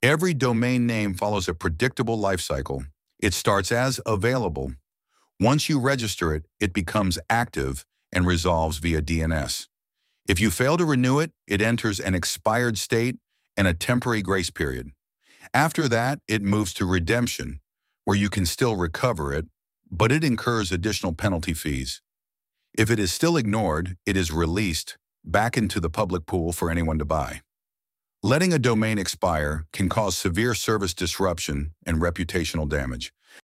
Every domain name follows a predictable life cycle. It starts as available. Once you register it, it becomes active and resolves via DNS. If you fail to renew it, it enters an expired state and a temporary grace period. After that, it moves to redemption, where you can still recover it, but it incurs additional penalty fees. If it is still ignored, it is released back into the public pool for anyone to buy. Letting a domain expire can cause severe service disruption and reputational damage.